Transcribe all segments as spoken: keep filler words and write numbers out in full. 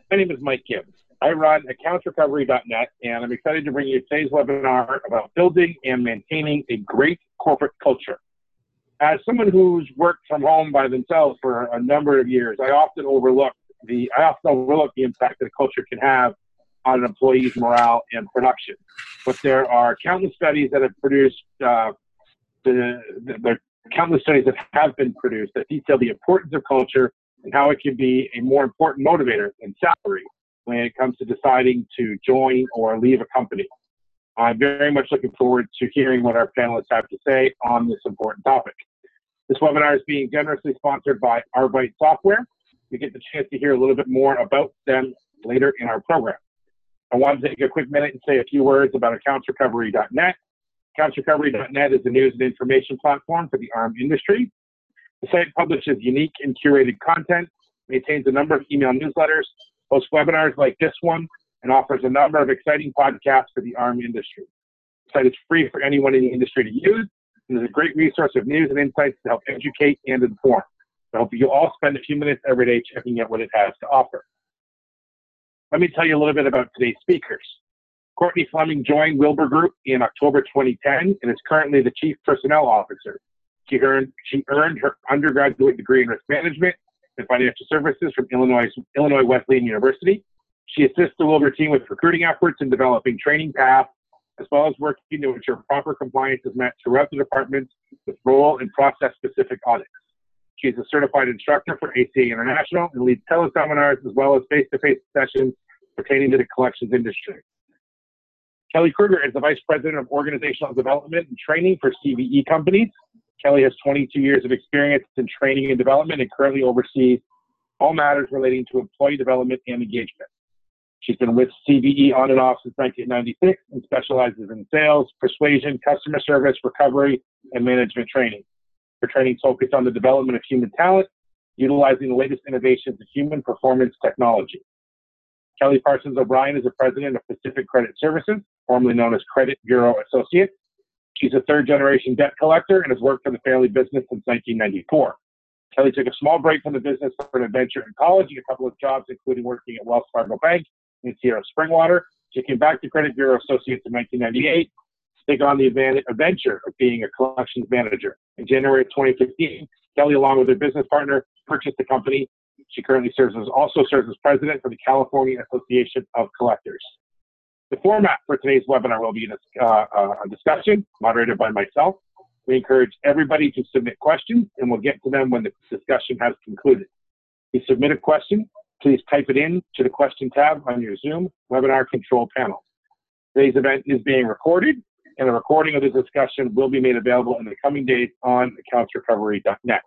My name is Mike Gibbs. I run accounts recovery dot net, and I'm excited to bring you today's webinar about building and maintaining a great corporate culture. As someone who's worked from home by themselves for a number of years, I often overlook the I often overlook the impact that a culture can have on an employee's morale and production. But there are countless studies that have produced uh, the, the there are countless studies that have been produced that detail the importance of culture and how it can be a more important motivator than salary when it comes to deciding to join or leave a company. I'm very much looking forward to hearing what our panelists have to say on this important topic. This webinar is being generously sponsored by Arbite Software. We get the chance to hear a little bit more about them later in our program. I want to take a quick minute and say a few words about accounts recovery dot net. accounts recovery dot net is a news and information platform for the A R M industry. The site publishes unique and curated content, maintains a number of email newsletters, hosts webinars like this one, and offers a number of exciting podcasts for the A R M industry. The site is free for anyone in the industry to use, and is a great resource of news and insights to help educate and inform. I hope you all spend a few minutes every day checking out what it has to offer. Let me tell you a little bit about today's speakers. Courtney Fleming joined Wilbur Group in October twenty ten and is currently the Chief Personnel Officer. She earned, she earned her undergraduate degree in risk management and financial services from Illinois, Illinois Wesleyan University. She assists the Wilbur team with recruiting efforts and developing training paths, as well as working to ensure proper compliance is met throughout the department with role and process-specific audits. She is a certified instructor for A C A International and leads teleseminars as well as face-to-face sessions pertaining to the collections industry. Kelly Kruger is the Vice President of Organizational Development and Training for C V E companies. Kelly has twenty-two years of experience in training and development and currently oversees all matters relating to employee development and engagement. She's been with C V E on and off since nineteen ninety-six and specializes in sales, persuasion, customer service, recovery, and management training. Her training is focused on the development of human talent, utilizing the latest innovations in human performance technology. Kelly Parsons O'Brien is the president of Pacific Credit Services, formerly known as Credit Bureau Associates. She's a third-generation debt collector and has worked for the family business since nineteen ninety-four. Kelly took a small break from the business for an adventure in college and a couple of jobs, including working at Wells Fargo Bank and Sierra Springwater. She came back to Credit Bureau Associates in nineteen ninety-eight to take on the adventure of being a collections manager. In January of twenty fifteen, Kelly, along with her business partner, purchased the company. She currently serves as also serves as president for the California Association of Collectors. The format for today's webinar will be a, uh, a discussion moderated by myself. We encourage everybody to submit questions, and we'll get to them when the discussion has concluded. If you submit a question, please type it in to the question tab on your Zoom webinar control panel. Today's event is being recorded, and a recording of this discussion will be made available in the coming days on accounts recovery dot net.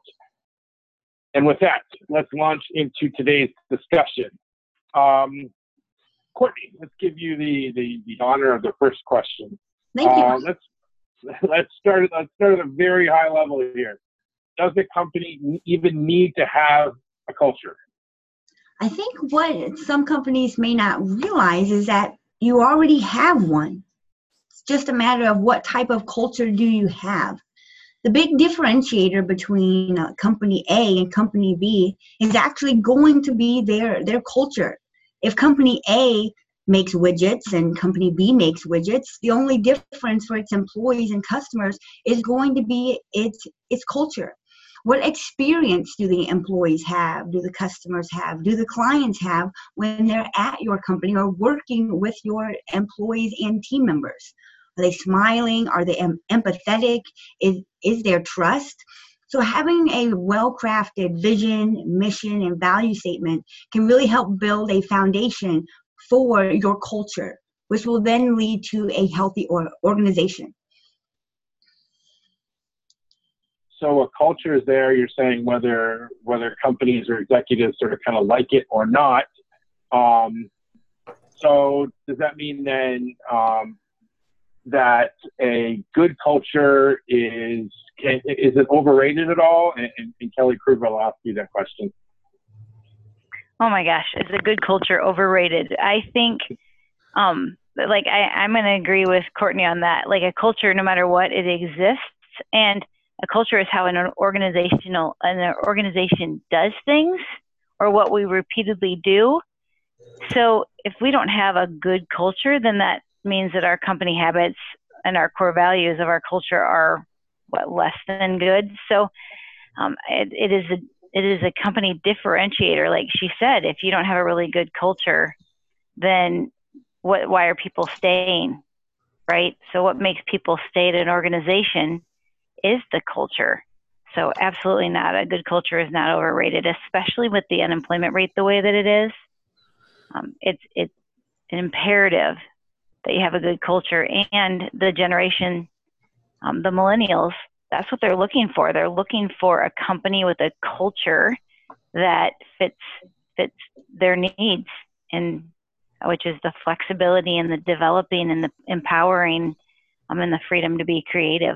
And with that, let's launch into today's discussion. Um, Courtney, let's give you the, the, the honor of the first question. Thank you. Uh, let's let's start let's start at a very high level here. Does the company even need to have a culture? I think what some companies may not realize is that you already have one. It's just a matter of what type of culture do you have. The big differentiator between uh, company A and company B is actually going to be their, their culture. If company A makes widgets and company B makes widgets, the only difference for its employees and customers is going to be its, its culture. What experience do the employees have? Do the customers have? Do the clients have when they're at your company or working with your employees and team members? Are they smiling? Are they em- empathetic? Is, is there trust? So having a well-crafted vision, mission, and value statement can really help build a foundation for your culture, which will then lead to a healthy or organization. So a culture is there, you're saying whether whether companies or executives sort of kind of like it or not. Um, so does that mean then um, that a good culture is can, is it overrated at all? And, and, and Kelly Kruger will ask you that question. Oh my gosh, is a good culture overrated? I think, um, like I, I'm going to agree with Courtney on that. Like a culture, no matter what, it exists, and a culture is how an organizational an organization does things, or what we repeatedly do. So if we don't have a good culture, then that means that our company habits and our core values of our culture are what, less than good. So um, it, it is a it is a company differentiator. Like she said, if you don't have a really good culture, then what? Why are people staying, right? So what makes people stay at an organization is the culture. So absolutely not. A good culture is not overrated, especially with the unemployment rate the way that it is. Um, it's it's an imperative that you have a good culture, and the generation, um, the millennials, that's what they're looking for. They're looking for a company with a culture that fits fits their needs, and which is the flexibility and the developing and the empowering, um, and the freedom to be creative.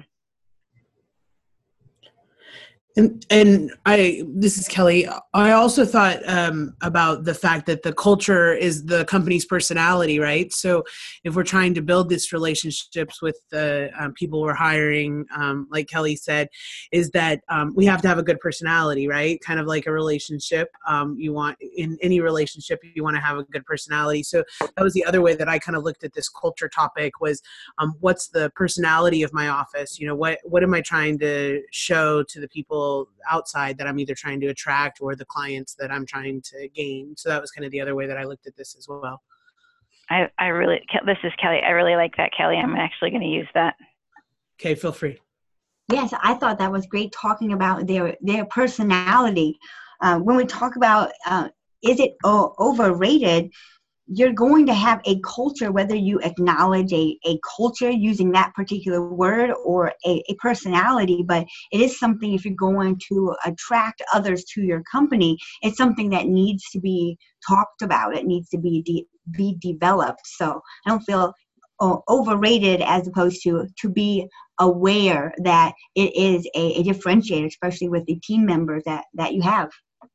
And, and I, this is Kelly. I also thought um, about the fact that the culture is the company's personality, right? So if we're trying to build these relationships with the um, people we're hiring, um, like Kelly said, is that um, we have to have a good personality, right? Kind of like a relationship. Um, you want, in any relationship, you want to have a good personality. So that was the other way that I kind of looked at this culture topic was, um, what's the personality of my office? You know, what, what am I trying to show to the people outside that I'm either trying to attract or the clients that I'm trying to gain? So that was kind of the other way that I looked at this as well. I, I really, this is Kelly. I really like that, Kelly. I'm actually going to use that. Okay, feel free. Yes, I thought that was great, talking about their their personality. Uh, when we talk about uh, is it o- overrated, you're going to have a culture, whether you acknowledge a, a culture using that particular word or a, a personality, but it is something, if you're going to attract others to your company, it's something that needs to be talked about. It needs to be de- be developed. So I don't feel uh, overrated, as opposed to to be aware that it is a, a differentiator, especially with the team members that, that you have.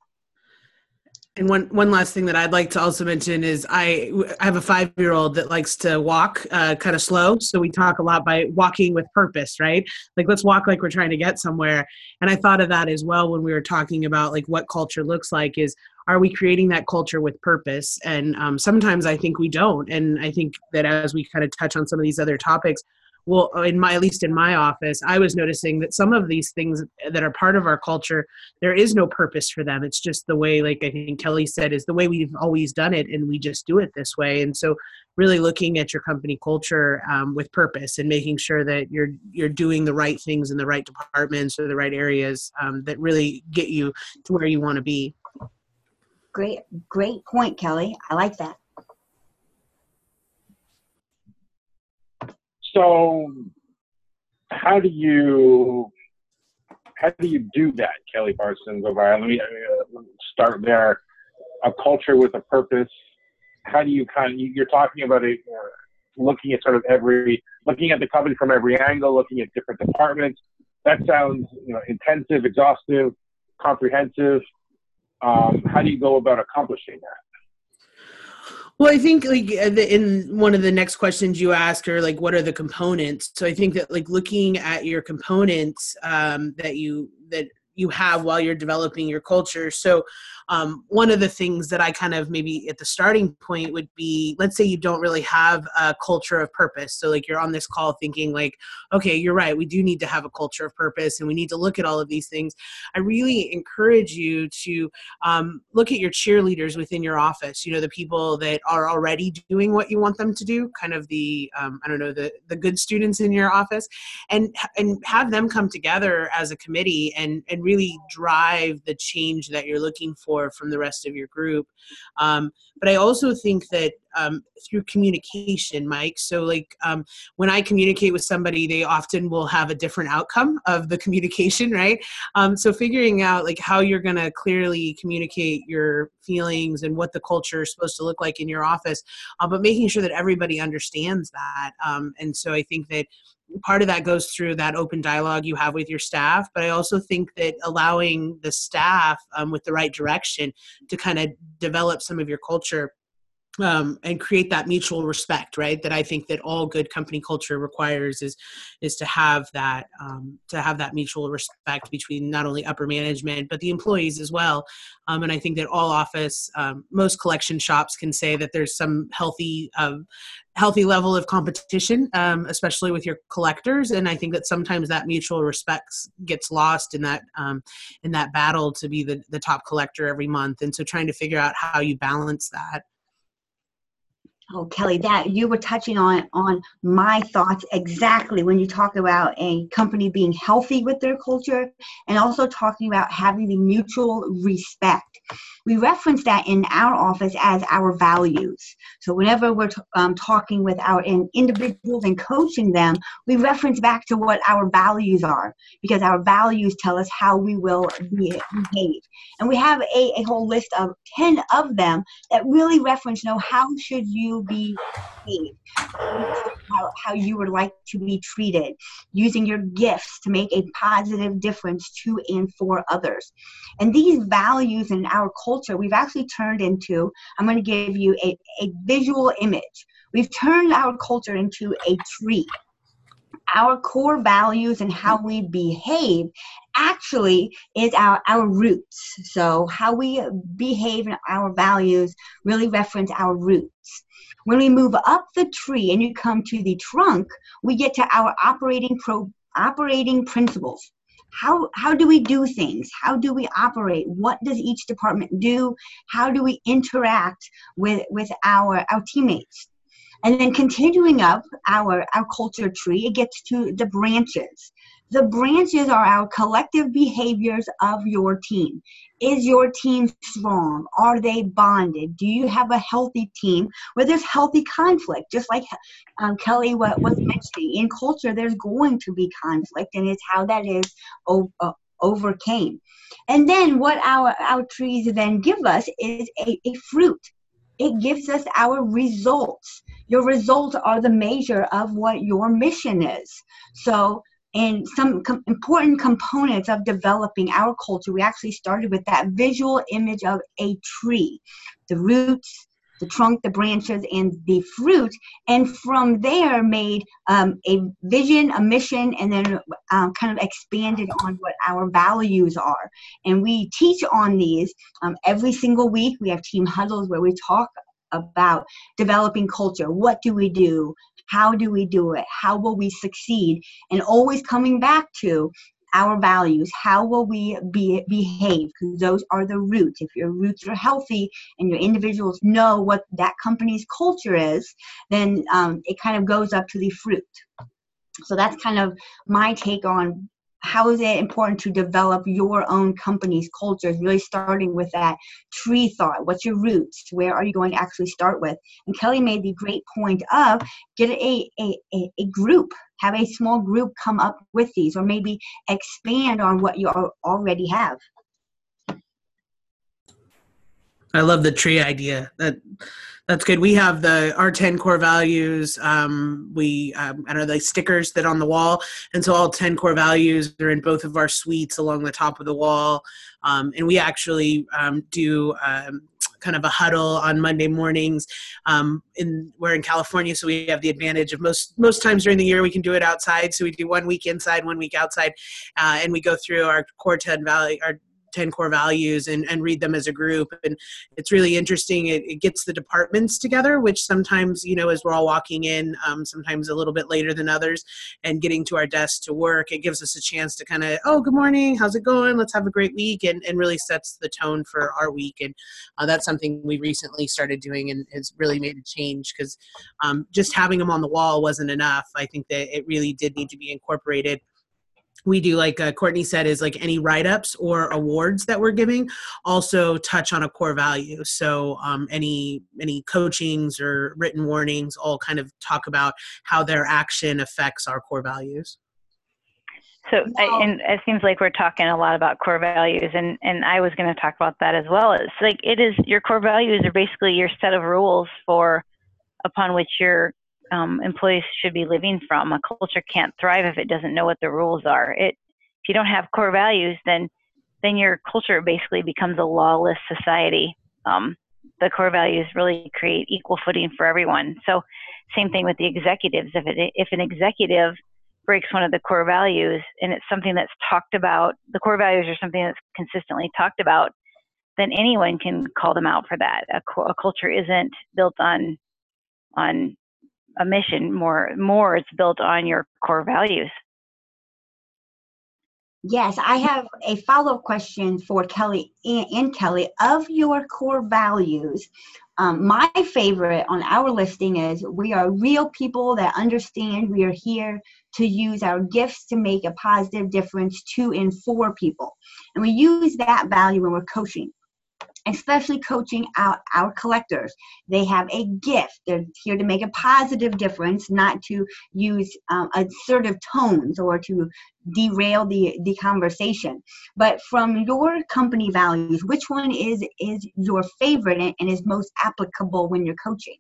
And one, one last thing that I'd like to also mention is I, I have a five-year-old that likes to walk uh, kind of slow. So we talk a lot by walking with purpose, right? Like, let's walk like we're trying to get somewhere. And I thought of that as well when we were talking about like what culture looks like is, are we creating that culture with purpose? And um, sometimes I think we don't. And I think that as we kind of touch on some of these other topics, well, in my, at least in my office, I was noticing that some of these things that are part of our culture, there is no purpose for them. It's just the way, like I think Kelly said, is the way we've always done it, and we just do it this way. And so really looking at your company culture um, with purpose and making sure that you're you're doing the right things in the right departments or the right areas um, that really get you to where you want to be. Great, great point, Kelly. I like that. So how do you how do you do that, Kelly Parsons? Over, let me uh, start there. A culture with a purpose. How do you kind of, you're talking about it, uh, looking at sort of every, looking at the company from every angle, looking at different departments. That sounds, you know, intensive, exhaustive, comprehensive. Um, how do you go about accomplishing that? Well, I think like in one of the next questions you asked are like, what are the components? So I think that like looking at your components um, that you that you have while you're developing your culture. So um, one of the things that I kind of maybe at the starting point would be, let's say you don't really have a culture of purpose. So like you're on this call thinking like, okay, you're right. We do need to have a culture of purpose and we need to look at all of these things. I really encourage you to um, look at your cheerleaders within your office, you know, the people that are already doing what you want them to do, kind of the, um, I don't know, the, the good students in your office, and, and have them come together as a committee and, and really drive the change that you're looking for from the rest of your group. Um, but I also think that um, through communication, Mike, so like um, when I communicate with somebody, they often will have a different outcome of the communication, right? Um, so figuring out like how you're going to clearly communicate your feelings and what the culture is supposed to look like in your office, uh, but making sure that everybody understands that. Um, and so I think that part of that goes through that open dialogue you have with your staff, but I also think that allowing the staff um, with the right direction to kind of develop some of your culture um, and create that mutual respect, right? That I think that all good company culture requires is is to have that um, to have that mutual respect between not only upper management but the employees as well. Um, and I think that all office, um, most collection shops can say that there's some healthy um, healthy level of competition, um, especially with your collectors. And I think that sometimes that mutual respect gets lost in that um, in that battle to be the the top collector every month. And so trying to figure out how you balance that. Oh, Kelly, that you were touching on on my thoughts exactly when you talk about a company being healthy with their culture and also talking about having the mutual respect. We reference that in our office as our values. So whenever we're t- um, talking with our in individuals and coaching them, we reference back to what our values are, because our values tell us how we will be, behave. And we have a, a whole list of ten of them that really reference, you know, how should you be behaved, how, how you would like to be treated, using your gifts to make a positive difference to and for others. And these values in our culture, we've actually turned into, I'm going to give you a, a visual image. We've turned our culture into a tree. Our core values and how we behave actually is our, our roots. So how we behave and our values really reference our roots. When we move up the tree and you come to the trunk, we get to our operating pro, operating principles. How, how do we do things? How do we operate? What does each department do? How do we interact with, with our, our teammates? And then continuing up our, our culture tree, it gets to the branches. The branches are our collective behaviors of your team. Is your team strong? Are they bonded? Do you have a healthy team where there's healthy conflict? Just like um, Kelly was mentioning, in culture, there's going to be conflict, and it's how that is o- uh, overcame. And then what our, our trees then give us is a, a fruit. It gives us our results. Your results are the measure of what your mission is. So, and some com- important components of developing our culture, we actually started with that visual image of a tree, the roots, the trunk, the branches, and the fruit. And from there made um, a vision, a mission, and then um, kind of expanded on what our values are. And we teach on these um, every single week. We have team huddles where we talk about developing culture. What do we do? How do we do it? How will we succeed? And always coming back to our values. How will we be, behave? Because those are the roots. If your roots are healthy and your individuals know what that company's culture is, then um, it kind of goes up to the fruit. So that's kind of my take on how is it important to develop your own company's culture, really starting with that tree thought. What's your roots? Where are you going to actually start with? And Kelly made the great point of get a, a, a, a group, have a small group come up with these, or maybe expand on what you already have. I love the tree idea. That that's good. We have the our ten core values. Um, we um, I don't know, the stickers that on the wall, and so all ten core values are in both of our suites along the top of the wall. Um, and we actually um, do um, kind of a huddle on Monday mornings. Um, in we're in California, so we have the advantage of most most times during the year we can do it outside. So we do one week inside, one week outside, uh, and we go through our core ten value our ten core values and, and read them as a group. And it's really interesting. It, it gets the departments together, which sometimes, you know, as we're all walking in, um, sometimes a little bit later than others, and getting to our desks to work, it gives us a chance to kind of, oh, good morning, how's it going? Let's have a great week, and, and really sets the tone for our week. And uh, that's something we recently started doing and has really made a change, because um, just having them on the wall wasn't enough. I think that it really did need to be incorporated. We do, like uh, Courtney said, is like any write-ups or awards that we're giving also touch on a core value. So um, any any coachings or written warnings all kind of talk about how their action affects our core values. So, I, and it seems like we're talking a lot about core values, and, and I was going to talk about that as well. It's like it is your core values are basically your set of rules for upon which your Um, employees should be living from. A culture can't thrive if it doesn't know what the rules are. It, if you don't have core values, then then your culture basically becomes a lawless society. Um, the core values really create equal footing for everyone. So same thing with the executives. If it, if an executive breaks one of the core values and it's something that's talked about, the core values are something that's consistently talked about, then anyone can call them out for that. A, a culture isn't built on on a mission, more more it's built on your core values. Yes, I have a follow-up question for Kelly and, and Kelly. Of your core values, um, my favorite on our listing is we are real people that understand we are here to use our gifts to make a positive difference to and for people. And we use that value when we're coaching, especially coaching our, our collectors. They have a gift. They're here to make a positive difference, not to use um, assertive tones or to derail the, the conversation. But from your company values, which one is, is your favorite and, and is most applicable when you're coaching?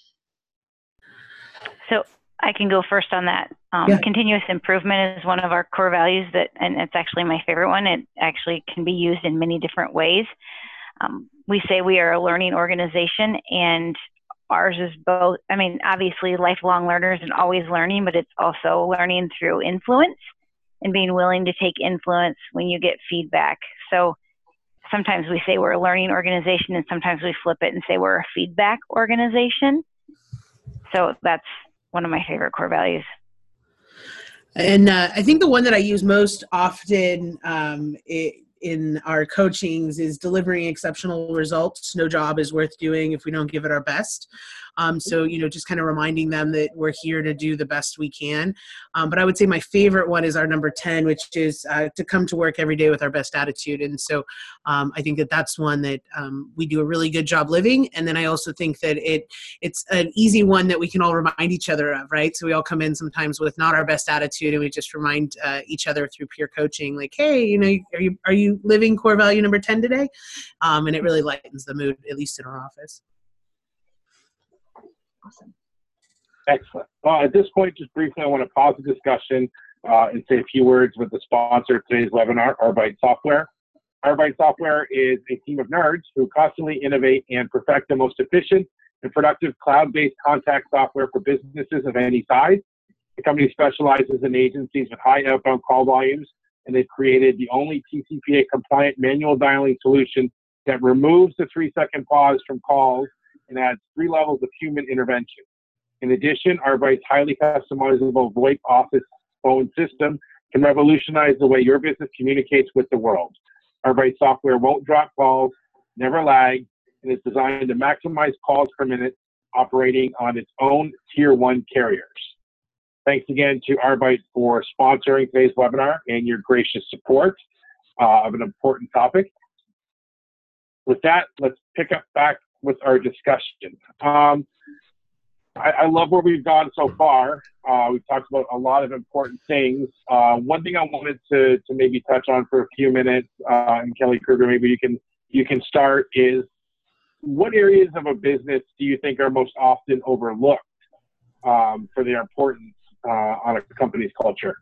So I can go first on that. Um, Yeah. Continuous improvement is one of our core values, that, and it's actually my favorite one. It actually can be used in many different ways. Um, we say we are a learning organization, and ours is both, I mean, obviously lifelong learners and always learning, but it's also learning through influence and being willing to take influence when you get feedback. So sometimes we say we're a learning organization, and sometimes we flip it and say we're a feedback organization. So that's one of my favorite core values. And uh, I think the one that I use most often um, it, in our coachings is delivering exceptional results. No job is worth doing if we don't give it our best. Um, so, you know, just kind of reminding them that we're here to do the best we can. Um, but I would say my favorite one is our number ten, which is uh, to come to work every day with our best attitude. And so um, I think that that's one that um, we do a really good job living. And then I also think that it it's an easy one that we can all remind each other of, right? So we all come in sometimes with not our best attitude, and we just remind uh, each other through peer coaching, like, hey, you know, are you are you living core value number ten today? Um, and it really lightens the mood, at least in our office. Awesome. Excellent. Well, at this point, just briefly, I want to pause the discussion uh, and say a few words with the sponsor of today's webinar, Arbite Software. Arbite Software is a team of nerds who constantly innovate and perfect the most efficient and productive cloud-based contact software for businesses of any size. The company specializes in agencies with high outbound call volumes, and they've created the only T C P A-compliant manual dialing solution that removes the three-second pause from calls and adds three levels of human intervention. In addition, Arbite's highly customizable VoIP office phone system can revolutionize the way your business communicates with the world. Arbite software won't drop calls, never lag, and is designed to maximize calls per minute, operating on its own tier one carriers. Thanks again to Arbite for sponsoring today's webinar and your gracious support uh, of an important topic. With that, let's pick up back with our discussion. Um, I, I love where we've gone so far. Uh, we've talked about a lot of important things. Uh, one thing I wanted to, to maybe touch on for a few minutes, uh, and Kelly Kruger, maybe you can you can start, is what areas of a business do you think are most often overlooked um, for their importance uh, on a company's culture?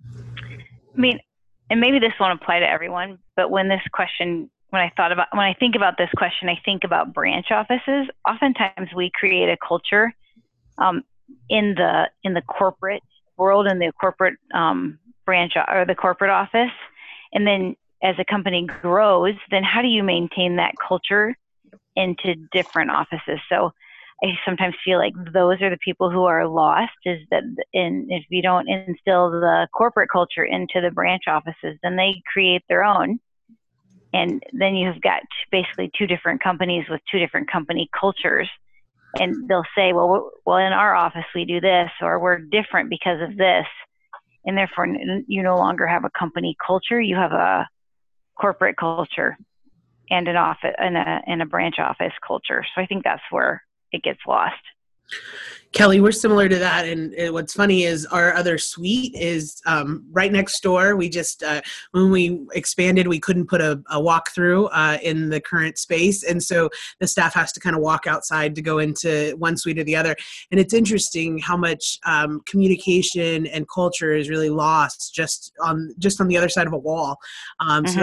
I mean, and maybe this won't apply to everyone, but when this question When I thought about, when I think about this question, I think about branch offices. Oftentimes we create a culture um, in the in the corporate world, in the corporate um, branch or the corporate office. And then as a company grows, then how do you maintain that culture into different offices? So I sometimes feel like those are the people who are lost, is that in, if you don't instill the corporate culture into the branch offices, then they create their own. And then you've got basically two different companies with two different company cultures. And they'll say, well, we're, well, in our office, we do this, or we're different because of this. And therefore, you no longer have a company culture. You have a corporate culture and an office and a, and a branch office culture. So I think that's where it gets lost. Kelly, we're similar to that. And uh, what's funny is our other suite is um, right next door. We just, uh, when we expanded, we couldn't put a, a walkthrough uh, in the current space. And so the staff has to kind of walk outside to go into one suite or the other. And it's interesting how much um, communication and culture is really lost just on just on the other side of a wall. Um, mm-hmm. So that's something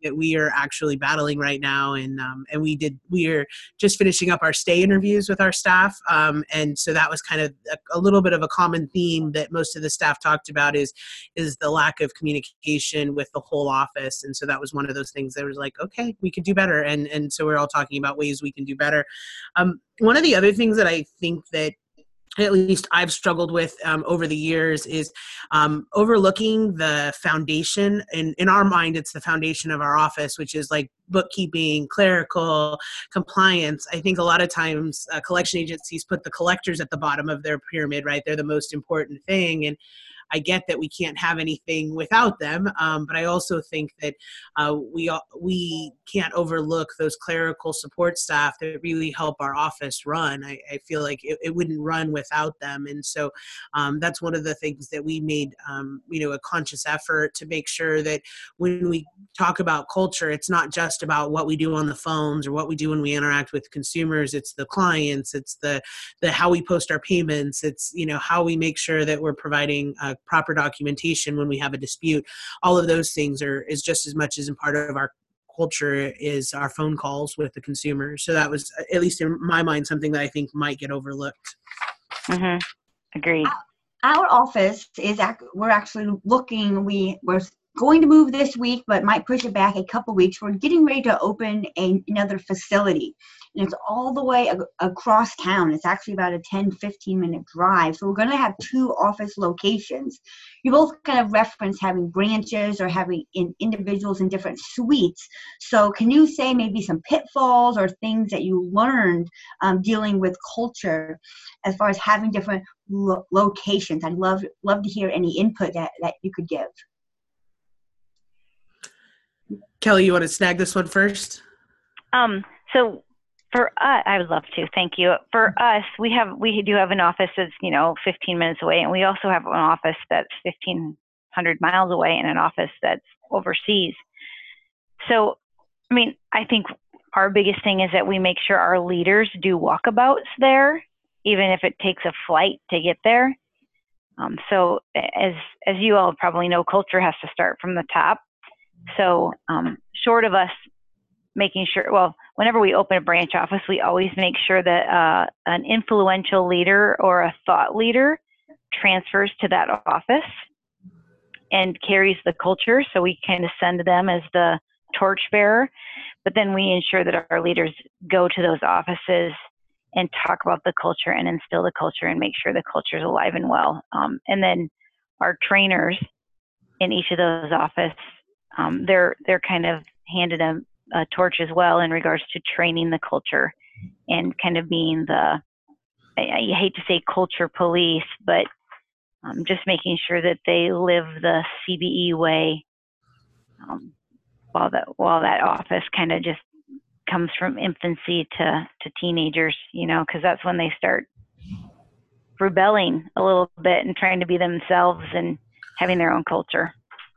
that we are actually battling right now. And um, and we did we are just finishing up our stay interviews with our staff, um, and so that was kind of a, a little bit of a common theme that most of the staff talked about is is the lack of communication with the whole office. And so that was one of those things that was like, okay, we could do better. And and so we're all talking about ways we can do better. Um, one of the other things that I think that at least I've struggled with um, over the years is um, overlooking the foundation. And in our mind, it's the foundation of our office, which is like bookkeeping, clerical, compliance. I think a lot of times uh, collection agencies put the collectors at the bottom of their pyramid, right? They're the most important thing. And I get that we can't have anything without them, um, but I also think that uh, we we can't overlook those clerical support staff that really help our office run. I, I feel like it, it wouldn't run without them, and so um, that's one of the things that we made, um, you know, a conscious effort to make sure that when we talk about culture, it's not just about what we do on the phones or what we do when we interact with consumers. It's the clients, it's the the how we post our payments, it's, you know, how we make sure that we're providing uh, proper documentation when we have a dispute. All of those things are is just as much as a part of our culture is our phone calls with the consumers. So that was, at least in my mind, something that I think might get overlooked. Mm-hmm. Agreed. Our office is, ac- we're actually looking, we, we're going to move this week, but might push it back a couple weeks. We're getting ready to open a, another facility. And it's all the way ag- across town. It's actually about a ten, fifteen minute drive. So we're going to have two office locations. You both kind of reference having branches or having in individuals in different suites. So can you say maybe some pitfalls or things that you learned um, dealing with culture as far as having different lo- locations? I'd love, love to hear any input that, that you could give. Kelly, you want to snag this one first? Um, so for us, I would love to. Thank you. For us, we have we do have an office that's, you know, fifteen minutes away, and we also have an office that's fifteen hundred miles away, and an office that's overseas. So, I mean, I think our biggest thing is that we make sure our leaders do walkabouts there, even if it takes a flight to get there. Um, so, as as you all probably know, culture has to start from the top. So um, short of us making sure, well, whenever we open a branch office, we always make sure that uh, an influential leader or a thought leader transfers to that office and carries the culture. So we kind of send them as the torchbearer, but then we ensure that our leaders go to those offices and talk about the culture and instill the culture and make sure the culture is alive and well. Um, and then our trainers in each of those offices, Um, they're they're kind of handed a, a torch as well in regards to training the culture and kind of being the, I, I hate to say culture police, but um, just making sure that they live the C B E way um, while that while that office kind of just comes from infancy to, to teenagers, you know, because that's when they start rebelling a little bit and trying to be themselves and having their own culture.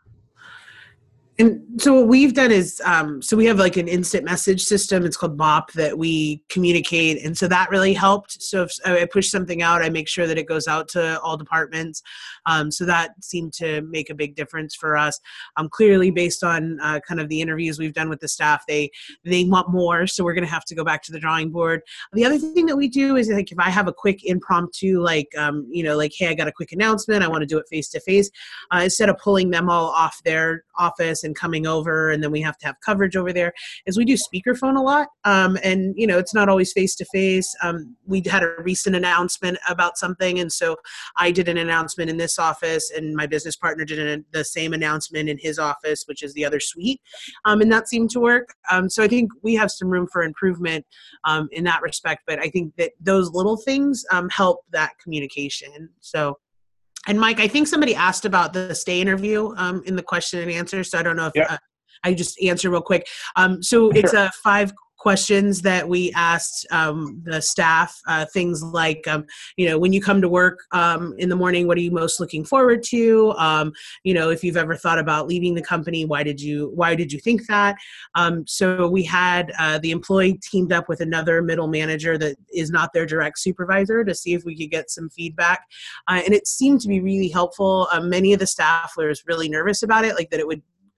And so what we've done is, um, so we have like an instant message system. It's called B O P that we communicate. And so that really helped. So if I push something out, I make sure that it goes out to all departments. Um, so that seemed to make a big difference for us. Um, clearly based on uh, kind of the interviews we've done with the staff, they, they want more. So we're going to have to go back to the drawing board. The other thing that we do is like, if I have a quick impromptu, like, um, you know, like, hey, I got a quick announcement, I want to do it face to face, uh, instead of pulling them all off their office and coming over, and then we have to have coverage over there, is we do speakerphone a lot. Um, and, you know, it's not always face-to-face. Um, we had a recent announcement about something, and so I did an announcement in this office, and my business partner did an, the same announcement in his office, which is the other suite, um, and that seemed to work. Um, so I think we have some room for improvement um, in that respect, but I think that those little things um, help that communication. So. And Mike, I think somebody asked about the stay interview um, in the question and answer. So I don't know if Yep. uh, I just answer real quick. Um, so Sure. it's a uh, five questions that we asked um, the staff, uh, things like, um, you know, when you come to work um, in the morning, what are you most looking forward to? Um, you know, if you've ever thought about leaving the company, why did you, why did you think that? Um, so we had uh, the employee teamed up with another middle manager that is not their direct supervisor to see if we could get some feedback. Uh, and it seemed to be really helpful. Um, many of the staff were really nervous about it, like that it would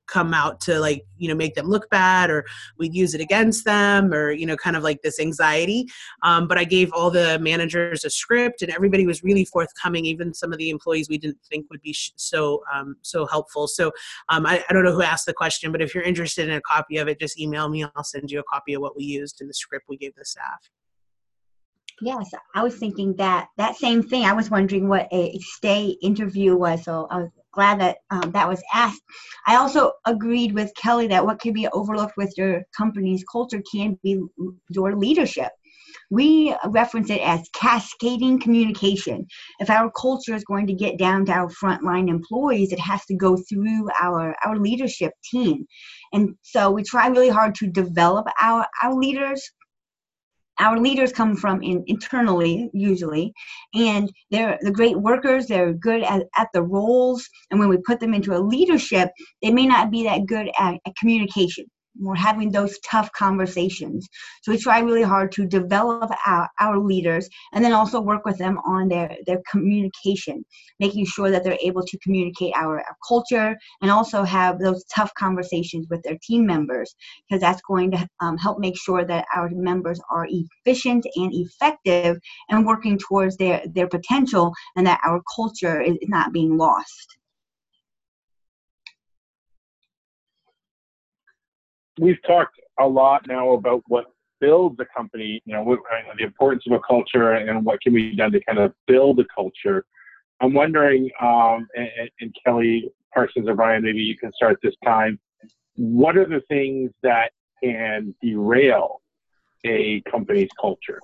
come out to like, you know, make them look bad, or we'd use it against them, or, you know, kind of like this anxiety. Um, but I gave all the managers a script, and everybody was really forthcoming, even some of the employees we didn't think would be sh- so um, so helpful. So um, I, I don't know who asked the question, but if you're interested in a copy of it, just email me. I'll send you a copy of what we used in the script we gave the staff. Yes, I was thinking that that same thing. I was wondering what a stay interview was, so I was glad that um, that was asked. I also agreed with Kelly that what can be overlooked with your company's culture can be your leadership. We reference it as cascading communication. If our culture is going to get down to our frontline employees, it has to go through our, our leadership team. And so we try really hard to develop our, our leaders. Our leaders come from in, internally, usually, and they're the great workers. They're good at, at the roles, and when we put them into a leadership, they may not be that good at, at communication. We're having those tough conversations. So we try really hard to develop our, our leaders, and then also work with them on their, their communication, making sure that they're able to communicate our, our culture, and also have those tough conversations with their team members, because that's going to um, help make sure that our members are efficient and effective and working towards their, their potential, and that our culture is not being lost. We've talked a lot now about what builds a company, you know, what, the importance of a culture and what can be done to kind of build a culture. I'm wondering, um, and, and Kelly Parsons or Brian, maybe you can start this time. What are the things that can derail a company's culture?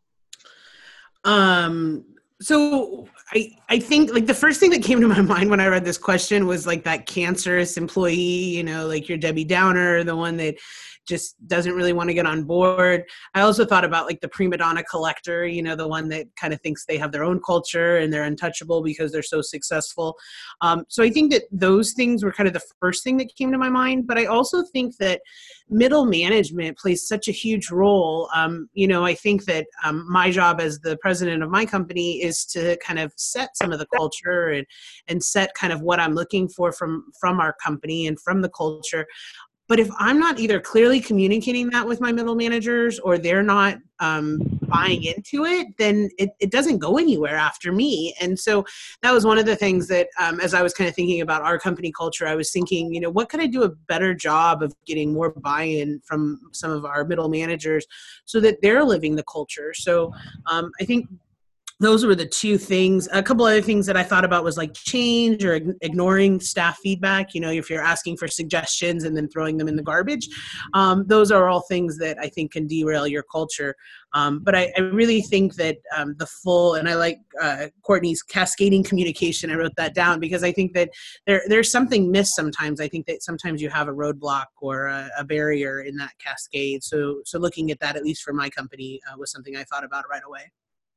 Um, so I, I think like the first thing that came to my mind when I read this question was like that cancerous employee, you know, like your Debbie Downer, the one that just doesn't really want to get on board. I also thought about like the prima donna collector, you know, the one that kind of thinks they have their own culture and they're untouchable because they're so successful. Um, so I think that those things were kind of the first thing that came to my mind. But I also think that middle management plays such a huge role. Um, you know, I think that um, my job as the president of my company is to kind of set some of the culture and, and set kind of what I'm looking for from, from our company and from the culture. But if I'm not either clearly communicating that with my middle managers or they're not um, buying into it, then it, it doesn't go anywhere after me. And so that was one of the things that um, as I was kind of thinking about our company culture, I was thinking, you know, what could I do a better job of getting more buy-in from some of our middle managers so that they're living the culture? So um, I think those were the two things. A couple other things that I thought about was like change or ignoring staff feedback. You know, if you're asking for suggestions and then throwing them in the garbage, um, those are all things that I think can derail your culture. Um, but I, I really think that um, the full, and I like uh, Courtney's cascading communication. I wrote that down because I think that there there's something missed sometimes. I think that sometimes you have a roadblock or a, a barrier in that cascade. So, so looking at that, at least for my company, uh, was something I thought about right away.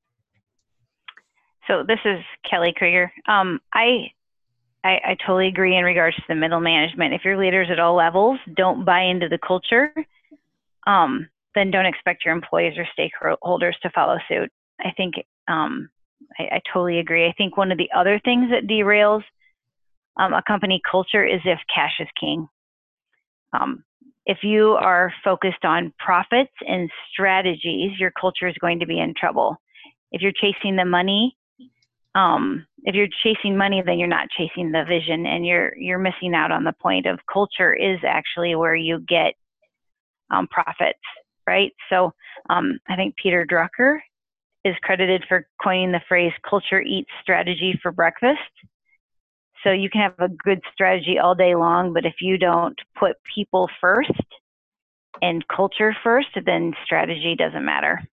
So this is Kelly Krieger. Um, I, I I totally agree in regards to the middle management. If your leaders at all levels don't buy into the culture, um, then don't expect your employees or stakeholders to follow suit. I think um, I, I totally agree. I think one of the other things that derails um, a company culture is if cash is king. Um, if you are focused on profits and strategies, your culture is going to be in trouble. If you're chasing the money, Um, if you're chasing money, then you're not chasing the vision, and you're you're missing out on the point of culture is actually where you get um, profits, right? So um, I think Peter Drucker is credited for coining the phrase "culture eats strategy for breakfast." So you can have a good strategy all day long, but if you don't put people first and culture first, then strategy doesn't matter.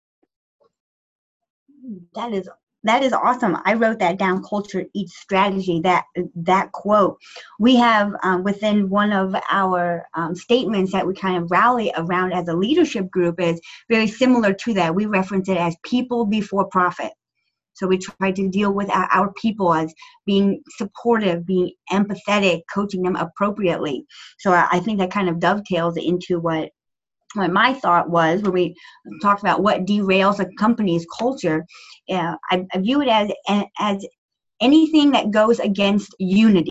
That is That is awesome. I wrote that down, culture eats strategy, that that quote. We have um, within one of our um, statements that we kind of rally around as a leadership group is very similar to that. We reference it as people before profit. So we try to deal with our, our people as being supportive, being empathetic, coaching them appropriately. So I, I think that kind of dovetails into what What my thought was when we talked about what derails a company's culture. Uh, I, I view it as as anything that goes against unity.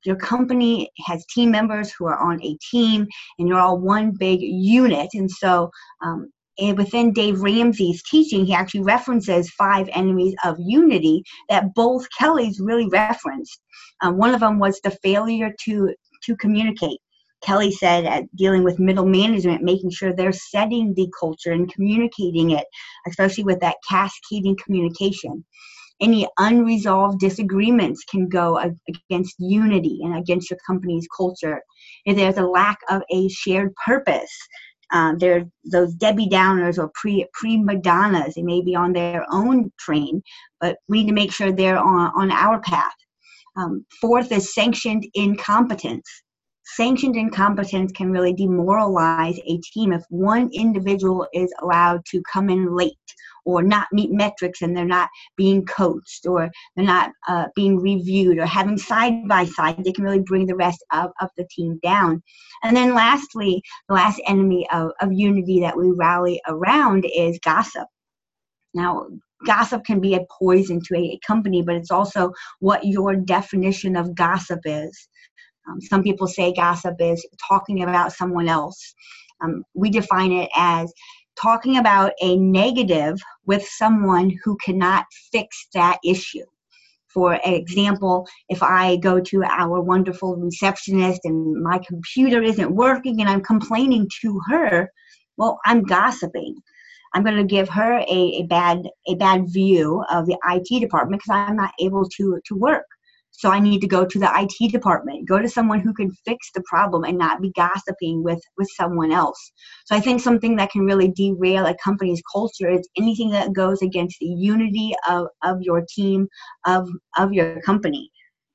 your company has team members who are on a team, and you're all one big unit. And so um, and within Dave Ramsey's teaching, he actually references five enemies of unity that both Kellys really referenced. Um, one of them was the failure to, to communicate. Kelly said at dealing with middle management, making sure they're setting the culture and communicating it, especially with that cascading communication. Any unresolved disagreements can go against unity and against your company's culture. If there's a lack of a shared purpose, um, there those Debbie Downers or pre prima donnas. They may be on their own train, but we need to make sure they're on, on our path. Um, fourth is sanctioned incompetence. Sanctioned incompetence can really demoralize a team if one individual is allowed to come in late or not meet metrics and they're not being coached or they're not uh, being reviewed or having side by side. They can really bring the rest of, of the team down. And then lastly, the last enemy of, of unity that we rally around is gossip. Now, gossip can be a poison to a company, but it's also what your definition of gossip is. Um, some people say gossip is talking about someone else. Um, we define it as talking about a negative with someone who cannot fix that issue. For example, if I go to our wonderful receptionist and my computer isn't working and I'm complaining to her, well, I'm gossiping. I'm going to give her a, a bad a bad view of the I T department because I'm not able to, to work. So I need to go to the I T department, go to someone who can fix the problem and not be gossiping with, with someone else. So I think something that can really derail a company's culture is anything that goes against the unity of, of your team, of, of your company.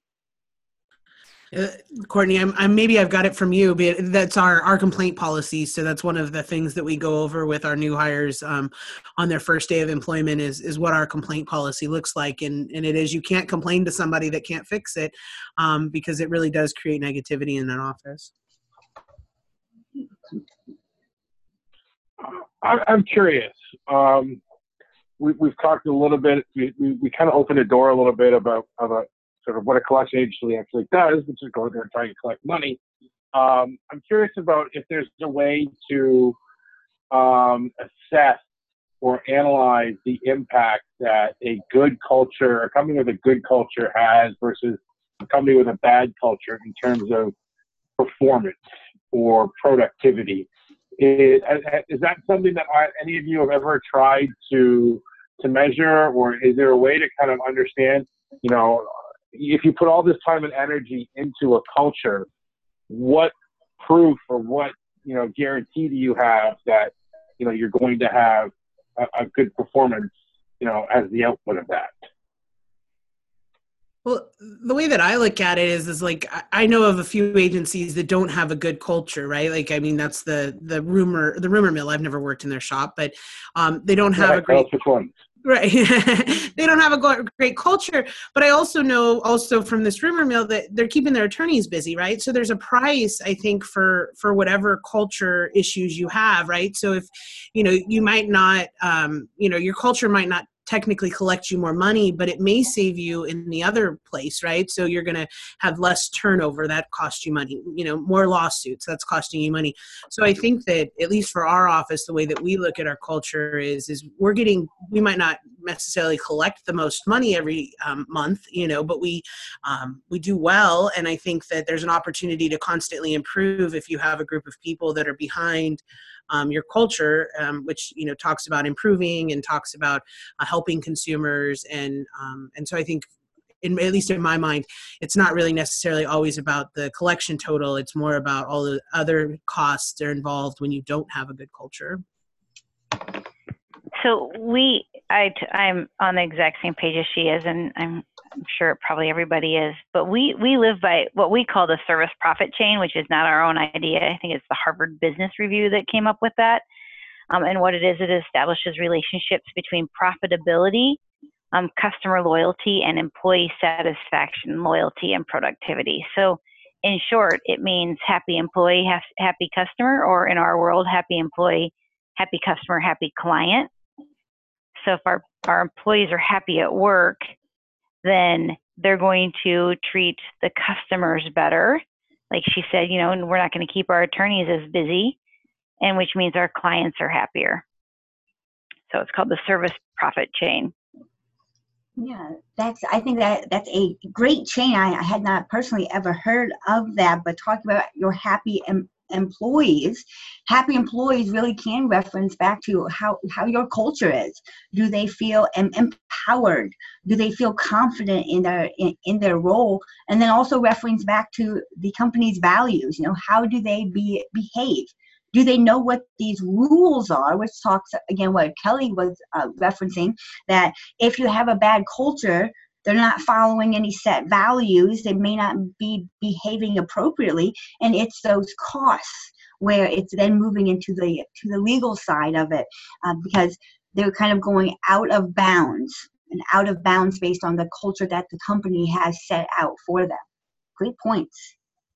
Uh, Courtney, I'm, I'm maybe I've got it from you, but that's our, our complaint policy. So that's one of the things that we go over with our new hires um, on their first day of employment is, is what our complaint policy looks like. And, and it is, you can't complain to somebody that can't fix it um, because it really does create negativity in an office. I'm curious. Um, we, we've talked a little bit, we, we, we kind of opened the door a little bit about, about sort of what a collection agency actually does, which is go there and try and collect money. Um, I'm curious about if there's a way to um, assess or analyze the impact that a good culture, a company with a good culture has versus a company with a bad culture in terms of performance or productivity. Is, is that something that any of you have ever tried to to measure, or is there a way to kind of understand, you know, if you put all this time and energy into a culture, what proof or what, you know, guarantee do you have that, you know, you're going to have a, a good performance, you know, as the output of that? Well, the way that I look at it is, is like, I know of a few agencies that don't have a good culture, right? Like, I mean, that's the, the rumor, the rumor mill. I've never worked in their shop, but um, they don't have yeah, a great, which one? Right. They don't have a great culture, but I also know also from this rumor mill that they're keeping their attorneys busy, right? So there's a price, I think, for, for whatever culture issues you have, right? So if, you know, you might not, um, you know, your culture might not technically collect you more money, but it may save you in the other place, right? So you're going to have less turnover. That costs you money, you know, more lawsuits, that's costing you money. So I think that at least for our office, the way that we look at our culture is, is we're getting, we might not necessarily collect the most money every um, month, you know, but we, um, we do well. And I think that there's an opportunity to constantly improve if you have a group of people that are behind Um, your culture, um, which, you know, talks about improving and talks about uh, helping consumers. And um, and so I think, in, at least in my mind, it's not really necessarily always about the collection total. It's more about all the other costs that are involved when you don't have a good culture. So we, I, I'm on the exact same page as she is, and I'm, I'm sure probably everybody is, but we, we live by what we call the service profit chain, which is not our own idea. I think it's the Harvard Business Review that came up with that. Um, and what it is, it establishes relationships between profitability, um, customer loyalty, and employee satisfaction, loyalty, and productivity. So in short, it means happy employee, happy customer, or in our world, happy employee, happy customer, happy client. So if our, our employees are happy at work, then they're going to treat the customers better. Like she said, you know, and we're not going to keep our attorneys as busy, and which means our clients are happier. So it's called the service profit chain. Yeah, that's, I think that that's a great chain. I, I had not personally ever heard of that, but talking about your happy em- employees, happy employees really can reference back to how, how your culture is. Do they feel em- empowered? Do they feel confident in their, in, in their role? And then also reference back to the company's values. You know, how do they be, behave? Do they know what these rules are? Which talks, again, what Kelly was uh, referencing, that if you have a bad culture, they're not following any set values, they may not be behaving appropriately, and it's those costs where it's then moving into the to the legal side of it, uh, because they're kind of going out of bounds, and out of bounds based on the culture that the company has set out for them. Great points.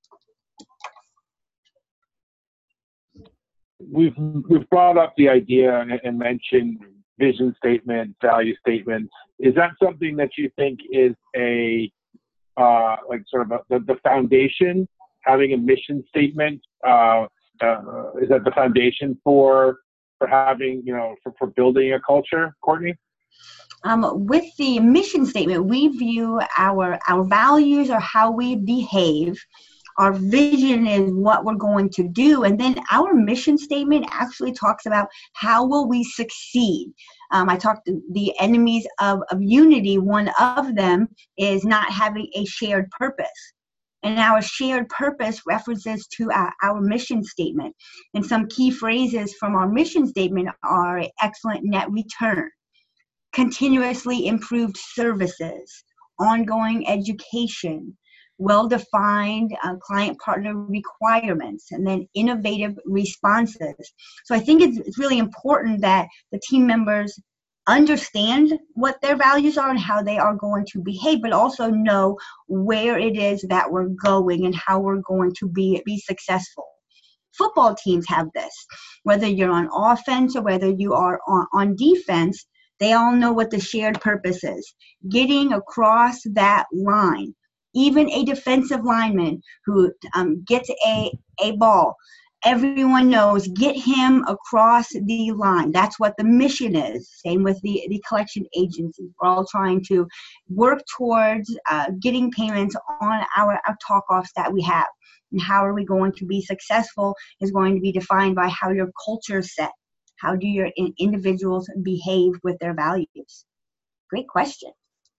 We've we've brought up the idea and, and mentioned vision statements, value statements. Is that something that you think is a uh, like sort of a, the, the foundation? Having a mission statement, uh, uh, is that the foundation for for having, you know, for, for building a culture, Courtney? Um, with the mission statement, we view our our values or how we behave. Our vision is what we're going to do. And then our mission statement actually talks about how will we succeed. Um, I talked to the enemies of, of unity. One of them is not having a shared purpose. And our shared purpose references to our, our mission statement. And some key phrases from our mission statement are excellent net return, continuously improved services, ongoing education, well-defined uh, client partner requirements, and then innovative responses. So I think it's, it's really important that the team members understand what their values are and how they are going to behave, but also know where it is that we're going and how we're going to be, be successful. Football teams have this. Whether you're on offense or whether you are on, on defense, they all know what the shared purpose is. Getting across that line. Even a defensive lineman who um, gets a, a ball, everyone knows, get him across the line. That's what the mission is. Same with the, the collection agency. We're all trying to work towards uh, getting payments on our, our talk-offs that we have. And how are we going to be successful is going to be defined by how your culture is set. How do your in- individuals behave with their values? Great question.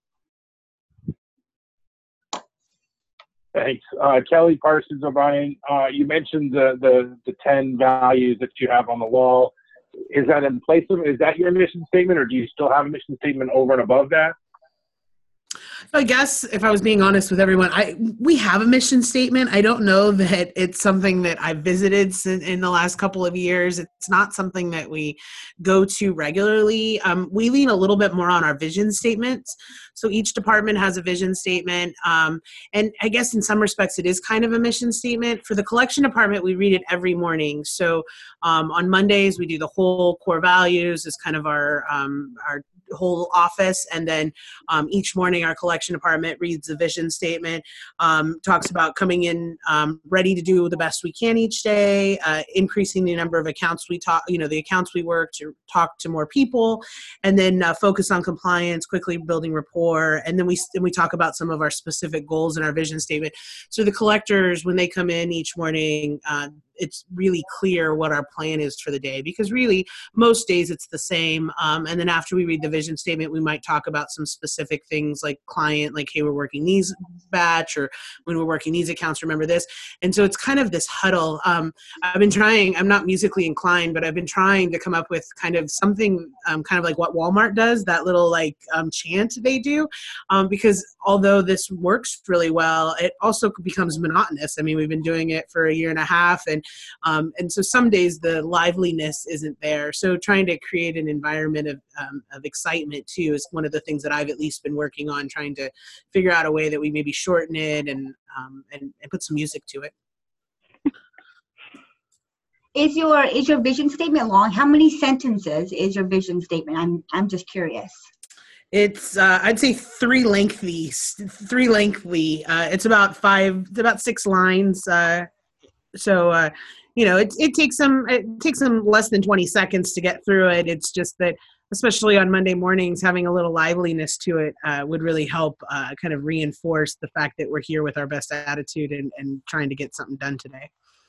Thanks. Uh, Kelly Parsons O'Brien, uh, you mentioned the, the, the ten values that you have on the wall. Is that in place of, is that your mission statement, or do you still have a mission statement over and above that? I guess if I was being honest with everyone, I we have a mission statement. I don't know that it's something that I've visited in the last couple of years. It's not something that we go to regularly. Um, we lean a little bit more on our vision statements. So each department has a vision statement. Um, and I guess in some respects it is kind of a mission statement. For the collection department, we read it every morning. So um, on Mondays, we do the whole core values as kind of our, um, our whole office, and then um, each morning our collection department reads the vision statement, um, talks about coming in um, ready to do the best we can each day, uh, increasing the number of accounts we talk, you know, the accounts we work to talk to more people, and then uh, focus on compliance, quickly building rapport, and then we and we talk about some of our specific goals in our vision statement. So the collectors, when they come in each morning, uh, it's really clear what our plan is for the day, because really most days it's the same. Um, and then after we read the vision statement, we might talk about some specific things like client, like, hey, we're working these batch, or when we're working these accounts, remember this. And so it's kind of this huddle. Um, I've been trying, I'm not musically inclined, but I've been trying to come up with kind of something um, kind of like what Walmart does, that little like um, chant they do, um, because although this works really well, it also becomes monotonous. I mean, we've been doing it for a year and a half, and Um, and so some days the liveliness isn't there. So trying to create an environment of, um, of excitement too is one of the things that I've at least been working on, trying to figure out a way that we maybe shorten it and, um, and, and put some music to it. Is your is your vision statement long? How many sentences is your vision statement? I'm I'm just curious. It's uh, I'd say three lengthy, three lengthy. Uh, it's about five, it's about six lines. Uh, so uh, you know, it it takes them it takes them less than twenty seconds to get through it. It's just that, especially on Monday mornings, having a little liveliness to it uh, would really help uh, kind of reinforce the fact that we're here with our best attitude and, and trying to get something done today.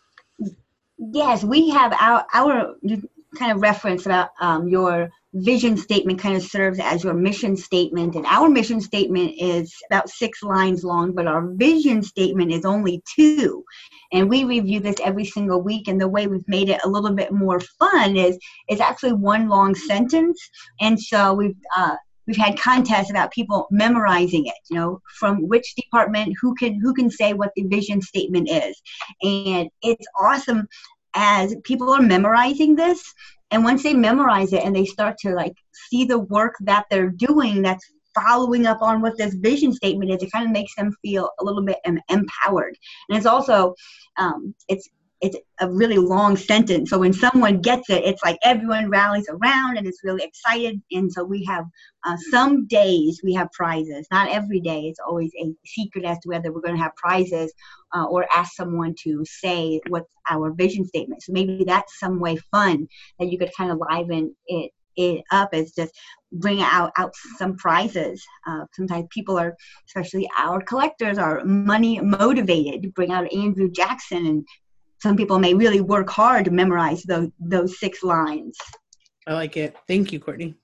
Yes, we have our our kind of reference about um, your vision statement kind of serves as your mission statement, and our mission statement is about six lines long, but our vision statement is only two. And we review this every single week, and the way we've made it a little bit more fun is it's actually one long sentence. And so we've uh, we've had contests about people memorizing it, you know, from which department, who can who can say what the vision statement is. And it's awesome as people are memorizing this. And once they memorize it and they start to like see the work that they're doing that's following up on what this vision statement is, it kind of makes them feel a little bit em- empowered. And it's also, um, it's it's a really long sentence. So when someone gets it, it's like everyone rallies around and is really excited. And so we have uh, some days we have prizes. Not every day. It's always a secret as to whether we're going to have prizes uh, or ask someone to say what's our vision statement. So maybe that's some way fun that you could kind of liven it it up, is just bring out out some prizes. Uh, sometimes people are, especially our collectors, are money motivated. Bring out Andrew Jackson, and some people may really work hard to memorize those those six lines. I like it. Thank you, Courtney.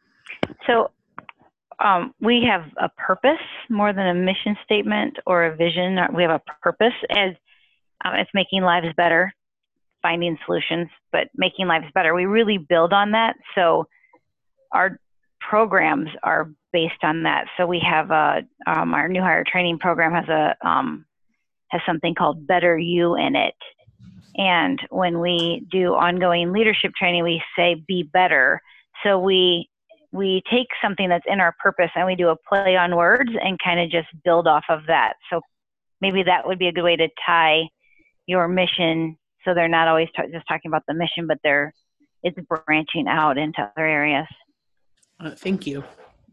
So um, we have a purpose more than a mission statement or a vision. We have a purpose as um, it's making lives better, finding solutions, but making lives better. We really build on that. So our programs are based on that. So we have a, um, our new hire training program has a um, has something called Better You in it. And when we do ongoing leadership training, we say be better. So we we take something that's in our purpose and we do a play on words and kind of just build off of that. So maybe that would be a good way to tie your mission, so they're not always t- just talking about the mission, but they're it's branching out into other areas. Uh, thank you.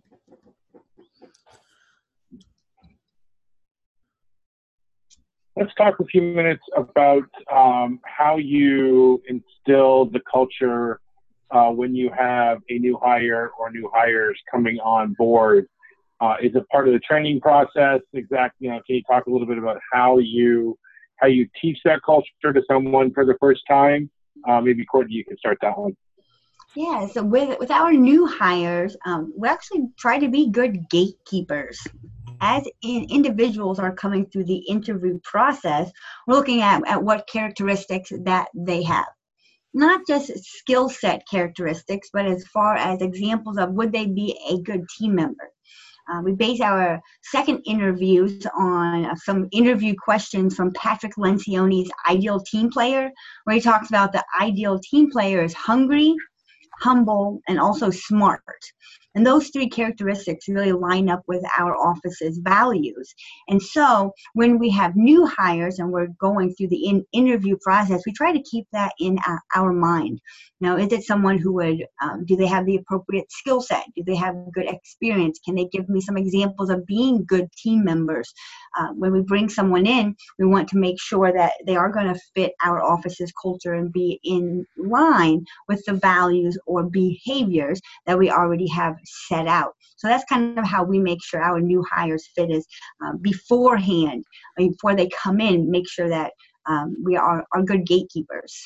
Let's talk a few minutes about um, how you instill the culture uh, when you have a new hire or new hires coming on board. Uh, is it part of the training process? Exactly. You know, can you talk a little bit about how you how you teach that culture to someone for the first time? Uh, maybe Courtney, you can start that one. Yeah, so with with our new hires, um, we actually try to be good gatekeepers. As in, individuals are coming through the interview process, we're looking at, at what characteristics that they have. Not just skill set characteristics, but as far as examples of would they be a good team member. Uh, we base our second interviews on uh, some interview questions from Patrick Lencioni's Ideal Team Player, where he talks about the ideal team player is hungry, humble, and also smart. And those three characteristics really line up with our office's values. And so when we have new hires and we're going through the in- interview process, we try to keep that in our, our mind. Now, is it someone who would, um, do they have the appropriate skill set? Do they have good experience? Can they give me some examples of being good team members? Uh, when we bring someone in, we want to make sure that they are going to fit our office's culture and be in line with the values or behaviors that we already have set out. So that's kind of how we make sure our new hires fit, is uh, beforehand, before they come in, make sure that um, we are, are good gatekeepers.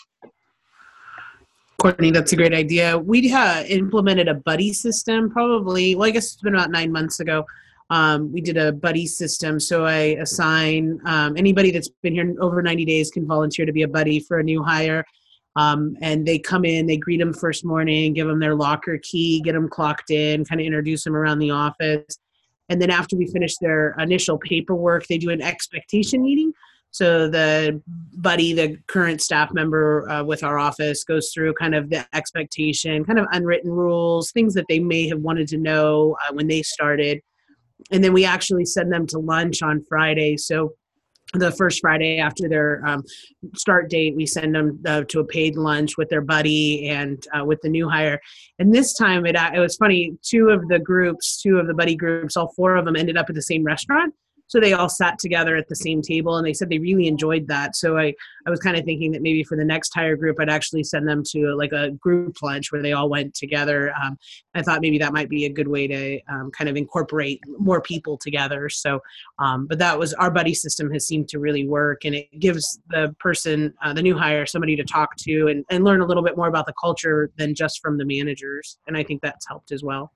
Courtney, that's a great idea. We uh, implemented a buddy system probably, well, I guess it's been about nine months ago. Um, we did a buddy system. So I assign um, anybody that's been here over ninety days can volunteer to be a buddy for a new hire. Um, and they come in, they greet them first morning, give them their locker key, get them clocked in, kind of introduce them around the office. And then after we finish their initial paperwork, they do an expectation meeting. So the buddy, the current staff member uh, with our office, goes through kind of the expectation, kind of unwritten rules, things that they may have wanted to know uh, when they started. And then we actually send them to lunch on Friday. So the first Friday after their um, start date, we send them uh, to a paid lunch with their buddy and uh, with the new hire. And this time it, it was funny, two of the groups, two of the buddy groups, all four of them ended up at the same restaurant. So they all sat together at the same table, and they said they really enjoyed that. So I, I was kind of thinking that maybe for the next hire group, I'd actually send them to like a group lunch where they all went together. Um, I thought maybe that might be a good way to um, kind of incorporate more people together. So, um, but that was, our buddy system has seemed to really work, and it gives the person, uh, the new hire, somebody to talk to and, and learn a little bit more about the culture than just from the managers. And I think that's helped as well.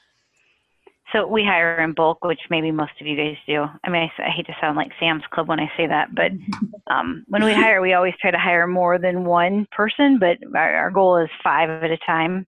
So we hire in bulk, which maybe most of you guys do. I mean, I, I hate to sound like Sam's Club when I say that, but um, when we hire, we always try to hire more than one person, but our, our goal is five at a time.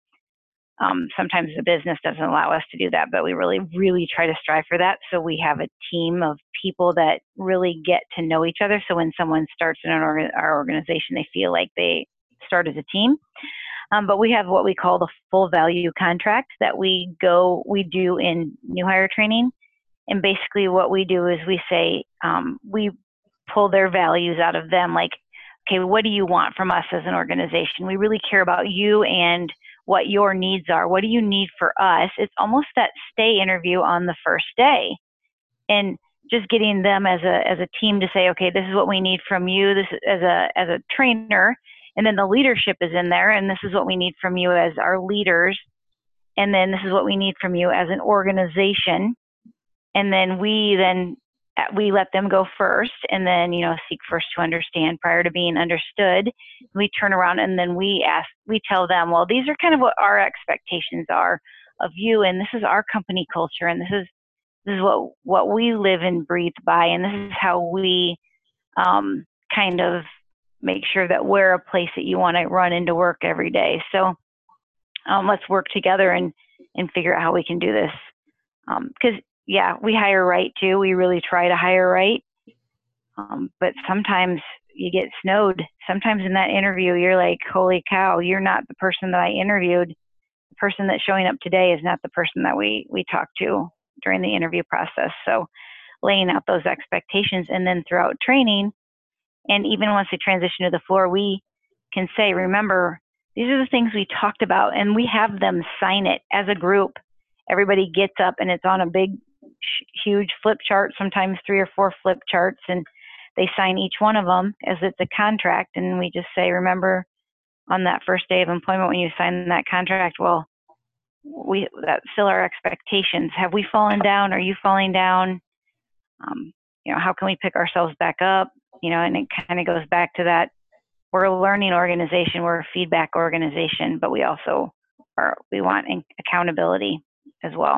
Um, sometimes the business doesn't allow us to do that, but we really, really try to strive for that. So we have a team of people that really get to know each other. So when someone starts in an orga- our organization, they feel like they start as a team. Um, but we have what we call the full value contract that we go, we do in new hire training. And basically what we do is we say, um, we pull their values out of them. Like, okay, what do you want from us as an organization? We really care about you and what your needs are. What do you need for us? It's almost that stay interview on the first day. And just getting them as a, as a team to say, okay, this is what we need from you. This is as a, as a trainer. And then the leadership is in there, and this is what we need from you as our leaders. And then this is what we need from you as an organization. And then we then, we let them go first, and then, you know, seek first to understand prior to being understood. We turn around and then we ask, we tell them, well, these are kind of what our expectations are of you. And this is our company culture. And this is, this is what, what we live and breathe by. And this is how we um, kind of make sure that we're a place that you want to run into work every day. So um, let's work together and, and figure out how we can do this. Because, um, yeah, we hire right too. We really try to hire right. Um, but sometimes you get snowed. Sometimes in that interview, you're like, holy cow, you're not the person that I interviewed. The person that's showing up today is not the person that we, we talked to during the interview process. So laying out those expectations, and then throughout training, and even once they transition to the floor, we can say, remember, these are the things we talked about, and we have them sign it as a group. Everybody gets up, and it's on a big, huge flip chart, sometimes three or four flip charts, and they sign each one of them as it's a contract. And we just say, remember, on that first day of employment, when you sign that contract, well, we that's still our expectations. Have we fallen down? Are you falling down? Um, you know, how can we pick ourselves back up? You know, and it kind of goes back to that. We're a learning organization. We're a feedback organization, but we also are, we want accountability as well.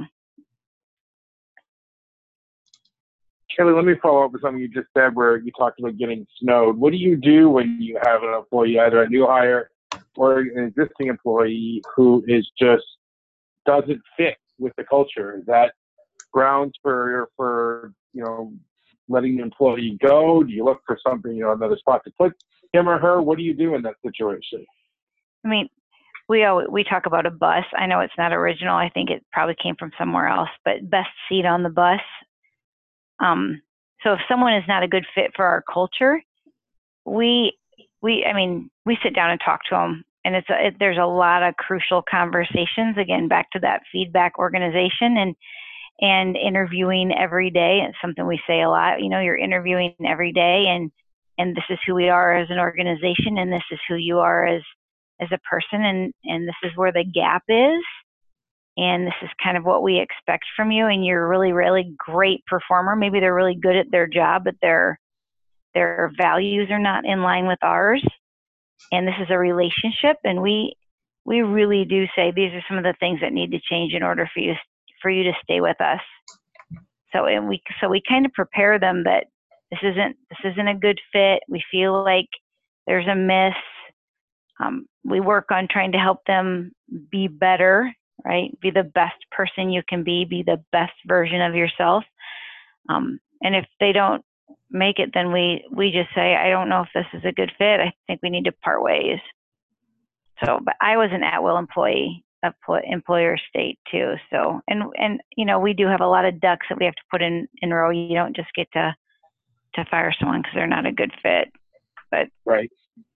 Kelly, let me follow up with something you just said where you talked about getting snowed. What do you do when you have an employee, either a new hire or an existing employee who is just doesn't fit with the culture? Is that grounds for, for, you know, letting the employee go? Do you look for something, you know, another spot to put him or her? What do you do in that situation? I mean, we always, we talk about a bus. I know it's not original. I think it probably came from somewhere else, but best seat on the bus. Um, so if someone is not a good fit for our culture, we, we, I mean, we sit down and talk to them, and it's, a, it, there's a lot of crucial conversations, again, back to that feedback organization and, and interviewing every day. It's something we say a lot, you know, you're interviewing every day, and, and this is who we are as an organization, and this is who you are as, as a person, and, and this is where the gap is. And this is kind of what we expect from you. And you're a really, really great performer. Maybe they're really good at their job, but their, their values are not in line with ours. And this is a relationship. And we, we really do say, these are some of the things that need to change in order for you, for you to stay with us. So, and we, so we kind of prepare them that this isn't, this isn't a good fit. We feel like there's a miss. Um, we work on trying to help them be better, right? Be the best person you can be, be the best version of yourself. Um, and if they don't make it, then we, we just say, I don't know if this is a good fit. I think we need to part ways. So, but I was an at-will employee of employer state too. So, and, and, you know, we do have a lot of ducks that we have to put in, in a row. You don't just get to to fire someone because they're not a good fit. But right.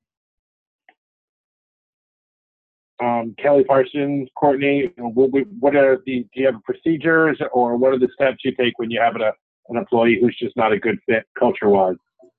Um, Kelly Parsons, Courtney, what, what are the, do you have procedures or what are the steps you take when you have a, an employee who's just not a good fit culture-wise?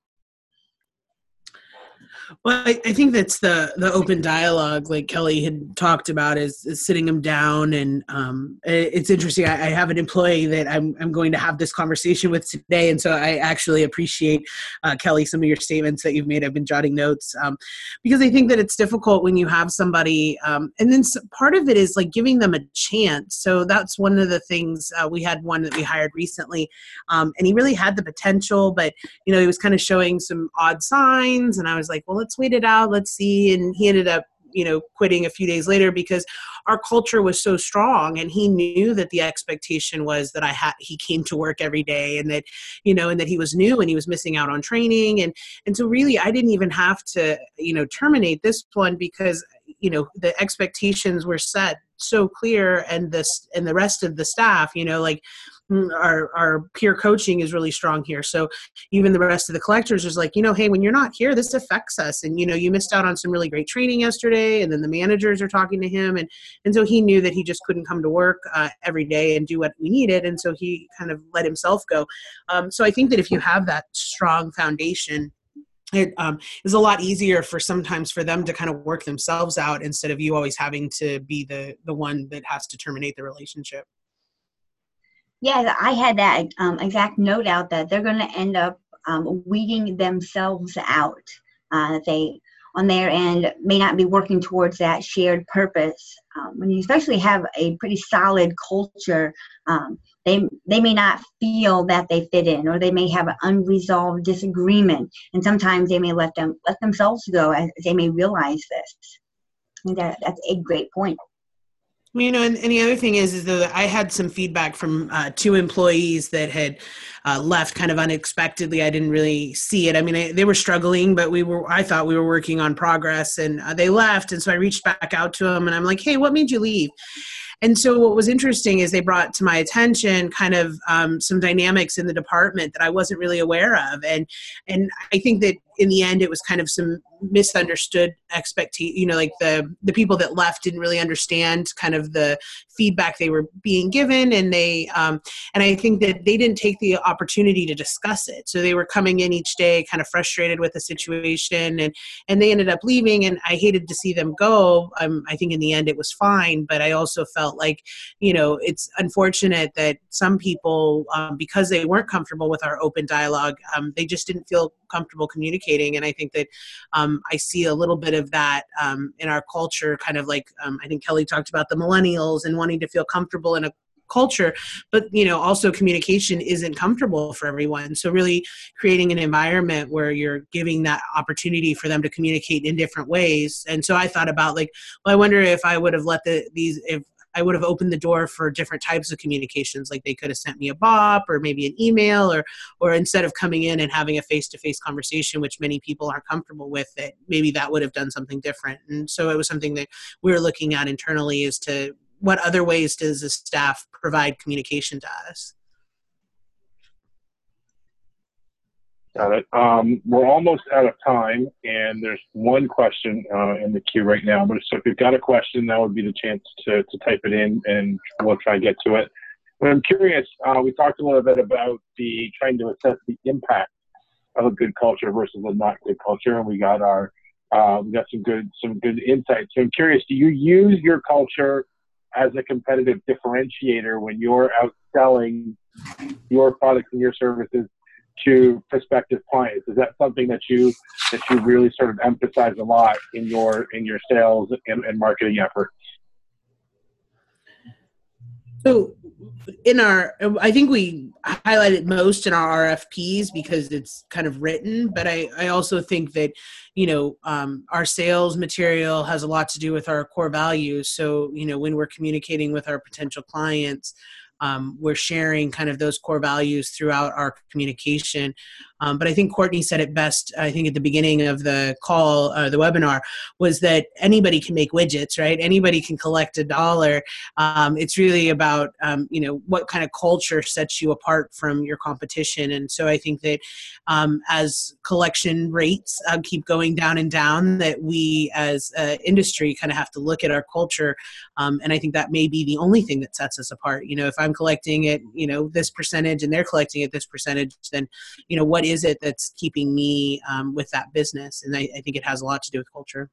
Well, I, I think that's the the open dialogue, like Kelly had talked about, is, is sitting them down. And um, it, it's interesting. I, I have an employee that I'm I'm going to have this conversation with today, and so I actually appreciate uh, Kelly, some of your statements that you've made. I've been jotting notes um, because I think that it's difficult when you have somebody, um, and then part of it is like giving them a chance. So that's one of the things. Uh, we had one that we hired recently, um, and he really had the potential, but you know he was kind of showing some odd signs, and I was like, well, let's wait it out. Let's see. And he ended up, you know, quitting a few days later because our culture was so strong, and he knew that the expectation was that I had, he came to work every day, and that, you know, and that he was new and he was missing out on training. And, and so really I didn't even have to, you know, terminate this one because, you know, the expectations were set so clear, and this, and the rest of the staff, you know, like, Our, our peer coaching is really strong here. So even the rest of the collectors is like, you know, hey, when you're not here, this affects us. And, you know, you missed out on some really great training yesterday. And then the managers are talking to him. And, and so he knew that he just couldn't come to work uh, every day and do what we needed. And so he kind of let himself go. Um, so I think that if you have that strong foundation, it um, is a lot easier for sometimes for them to kind of work themselves out instead of you always having to be the, the one that has to terminate the relationship. Yeah, I had that um, exact note out that they're going to end up um, weeding themselves out. Uh, they, on their end, may not be working towards that shared purpose. Um, when you especially have a pretty solid culture, um, they they may not feel that they fit in, or they may have an unresolved disagreement, and sometimes they may let them let themselves go as they may realize this. I think that that's a great point. You know, and, and the other thing is, is that I had some feedback from uh, two employees that had uh, left kind of unexpectedly. I didn't really see it. I mean, I, they were struggling, but we were, I thought we were working on progress, and uh, they left. And so I reached back out to them and I'm like, hey, what made you leave? And so what was interesting is they brought to my attention kind of um, some dynamics in the department that I wasn't really aware of. And, and I think that in the end, it was kind of some misunderstood expectation, you know, like the, the people that left didn't really understand kind of the feedback they were being given. And they, um, and I think that they didn't take the opportunity to discuss it. So they were coming in each day kind of frustrated with the situation, and, and they ended up leaving, and I hated to see them go. Um, I think in the end it was fine, but I also felt like, you know, it's unfortunate that some people, um, because they weren't comfortable with our open dialogue, um, they just didn't feel comfortable communicating. And I think that um, I see a little bit of that um, in our culture, kind of like um, I think Kelly talked about the millennials and wanting to feel comfortable in a culture, but you know, also communication isn't comfortable for everyone. So really creating an environment where you're giving that opportunity for them to communicate in different ways. And so I thought about like, well, I wonder if I would have let the these if I would have opened the door for different types of communications. Like they could have sent me a B O P or maybe an email, or, or instead of coming in and having a face-to-face conversation, which many people aren't comfortable with, that maybe that would have done something different. And so it was something that we were looking at internally, as to what other ways does the staff provide communication to us? Got it. Um, we're almost out of time, and there's one question uh, in the queue right now. But so if you've got a question, that would be the chance to, to type it in, and we'll try to get to it. But I'm curious. Uh, we talked a little bit about the trying to assess the impact of a good culture versus a not good culture, and we got our uh, we got some good some good insights. So I'm curious. Do you use your culture as a competitive differentiator when you're out selling your products and your services to prospective clients? Is that something that you that you really sort of emphasize a lot in your in your sales and, and marketing efforts? So in our, I think we highlight it most in our R F Ps because it's kind of written, but I, I also think that, you know, um, our sales material has a lot to do with our core values. So, you know, when we're communicating with our potential clients, Um, we're sharing kind of those core values throughout our communication. Um, but I think Courtney said it best, I think at the beginning of the call, uh, the webinar, was that anybody can make widgets, right? Anybody can collect a dollar. Um, it's really about, um, you know, what kind of culture sets you apart from your competition. And so I think that um, as collection rates uh, keep going down and down, that we as an industry kind of have to look at our culture. Um, and I think that may be the only thing that sets us apart. You know, if I'm collecting it, you know, this percentage and they're collecting it this percentage, then, you know, what is it that's keeping me um, with that business? And I, I think it has a lot to do with culture.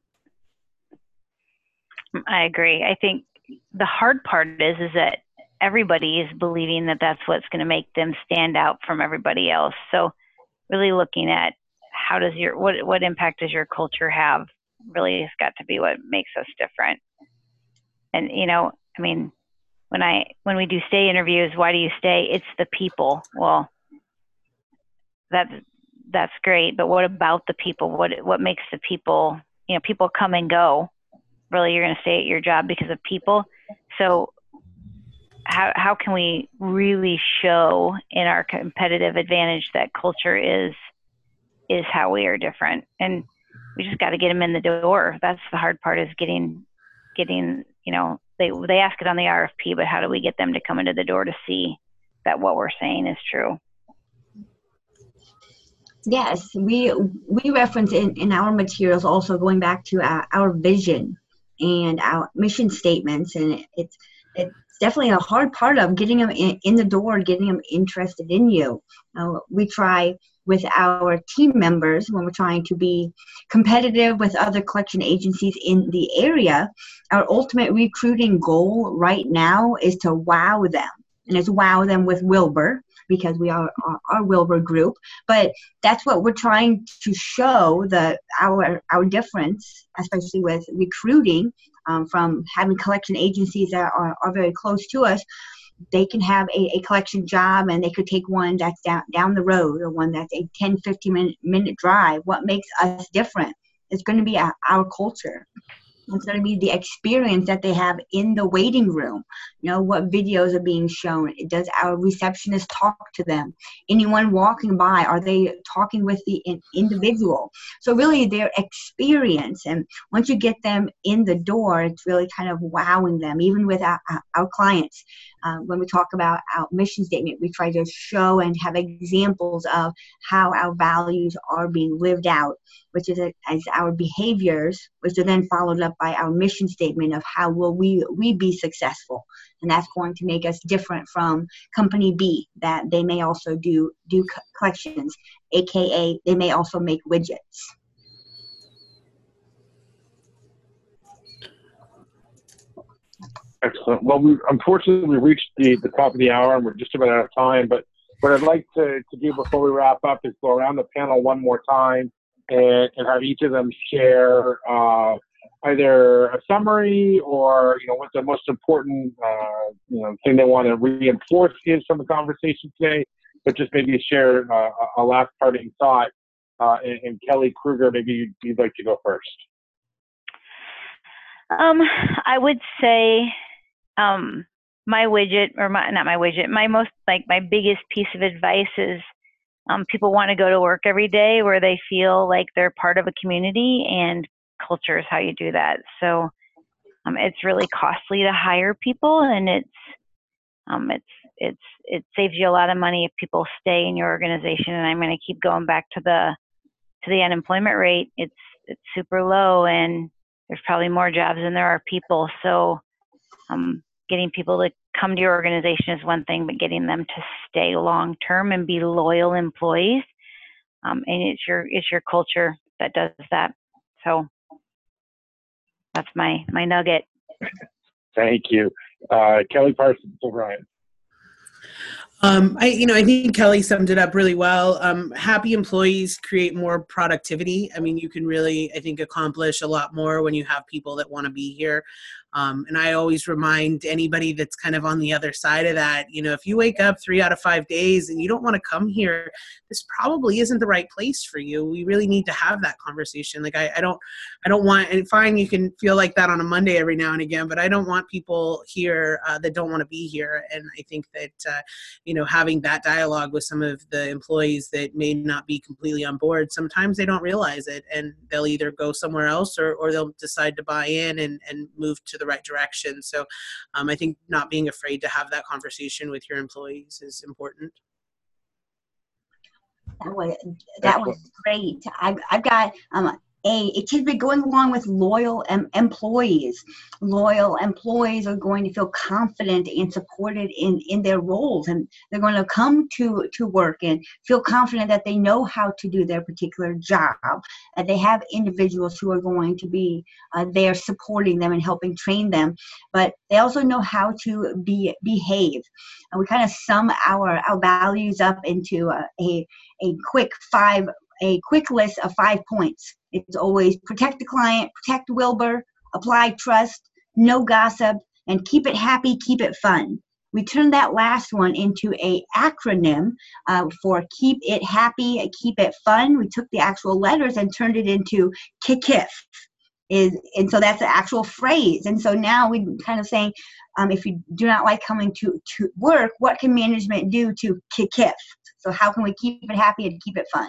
I agree. I think the hard part is, is that everybody is believing that that's what's going to make them stand out from everybody else. So really looking at how does your, what, what impact does your culture have really has got to be what makes us different. And, you know, I mean, when I, when we do stay interviews, why do you stay? It's the people. Well, that's, that's great. But what about the people? What, what makes the people, you know, people come and go. Really, you're going to stay at your job because of people. So how, how can we really show in our competitive advantage that culture is, is how we are different? And we just got to get them in the door. That's the hard part, is getting, getting, you know, they, they ask it on the R F P, but how do we get them to come into the door to see that what we're saying is true? Yes, we, we reference in, in our materials also going back to our, our vision and our mission statements, and it's it's definitely a hard part of getting them in, in the door, getting them interested in you. Uh, we try with our team members when we're trying to be competitive with other collection agencies in the area. Our ultimate recruiting goal right now is to wow them, and it's wow them with Wilbur, because we are our, our Wilbur group. But that's what we're trying to show, the our our difference, especially with recruiting, um, from having collection agencies that are, are very close to us. They can have a, a collection job, and they could take one that's down, down the road, or one that's a ten, fifteen minute, minute drive. What makes us different? It's going to be our, our culture. It's going to be the experience that they have in the waiting room. You know, what videos are being shown? Does our receptionist talk to them? Anyone walking by, are they talking with the in, individual? So really their experience. And once you get them in the door, it's really kind of wowing them, even with our, our clients. Uh, when we talk about our mission statement, we try to show and have examples of how our values are being lived out, which is a, as our behaviors, which are then followed up by our mission statement of how will we we be successful. And that's going to make us different from company B, that they may also do do collections, aka they may also make widgets. Excellent. Well, we, unfortunately, we reached the, the top of the hour, and we're just about out of time. But what I'd like to, to do before we wrap up is go around the panel one more time and, and have each of them share uh, either a summary or, you know, what's the most important, uh, you know, thing they want to reinforce is from the conversation today, but just maybe share uh, a last parting thought. Uh, and, and Kelly Kruger, maybe you'd, you'd like to go first. Um, I would say, um, my widget, or my, not my widget, my most, like my biggest piece of advice is, um, people want to go to work every day where they feel like they're part of a community, and culture is how you do that. So, um, it's really costly to hire people, and it's, um, it's, it's, it saves you a lot of money if people stay in your organization. And I'm going to keep going back to the, to the unemployment rate. It's, it's super low, and there's probably more jobs than there are people. So um, getting people to come to your organization is one thing, but getting them to stay long-term and be loyal employees. Um, and it's your, it's your culture that does that. So that's my, my nugget. Thank you. Uh, Kelly Parsons O'Brien. Um, I, you know, I think Kelly summed it up really well. Um, happy employees create more productivity. I mean, you can really, I think, accomplish a lot more when you have people that want to be here. Um, and I always remind anybody that's kind of on the other side of that, you know, if you wake up three out of five days and you don't want to come here, this probably isn't the right place for you. We really need to have that conversation. Like I, I don't, I don't want, and fine, you can feel like that on a Monday every now and again, but I don't want people here uh, that don't want to be here. And I think that, uh, you know, having that dialogue with some of the employees that may not be completely on board, sometimes they don't realize it and they'll either go somewhere else or, or they'll decide to buy in and, and move to the right direction. So um, I think not being afraid to have that conversation with your employees is important. That was, that was great. I've, I've got um, a, a tidbit going along with loyal em- employees. Loyal employees are going to feel confident and supported in, in their roles, and they're going to come to, to work and feel confident that they know how to do their particular job. And they have individuals who are going to be uh, there supporting them and helping train them, but they also know how to be behave. And we kind of sum our, our values up into a, a, a quick five a quick list of five points. It's always protect the client, protect Wilbur, apply trust, no gossip, and keep it happy, keep it fun. We turned that last one into a acronym uh, for keep it happy, keep it fun. We took the actual letters and turned it into K K I F. Is, and so that's the actual phrase. And so now we're kind of saying, um, if you do not like coming to, to work, what can management do to K K I F? So how can we keep it happy and keep it fun?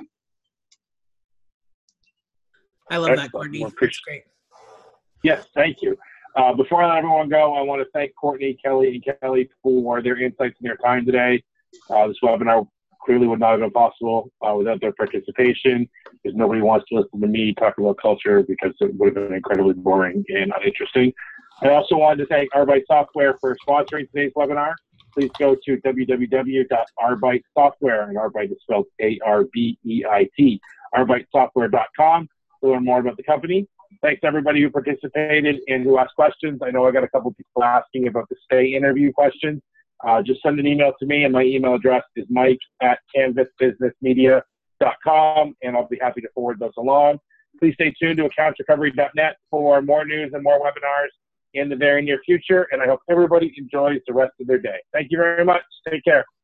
I love Excellent. that, Courtney. Well, That's great. Yes, thank you. Uh, before I let everyone go, I want to thank Courtney, Kelly, and Kelly for their insights and their time today. Uh, this webinar clearly would not have been possible uh, without their participation, because nobody wants to listen to me talk about culture, because it would have been incredibly boring and uninteresting. I also wanted to thank Arbite Software for sponsoring today's webinar. Please go to w w w dot arbite software, and Arbite is spelled A R B E I T, arbite software dot com to learn more about the company. Thanks to everybody who participated and who asked questions. I know I got a couple people asking about the stay interview questions. Uh, just send an email to me, and my email address is mike at canvas business media dot com, and I'll be happy to forward those along. Please stay tuned to accounts recovery dot net for more news and more webinars in the very near future, and I hope everybody enjoys the rest of their day. Thank you very much. Take care.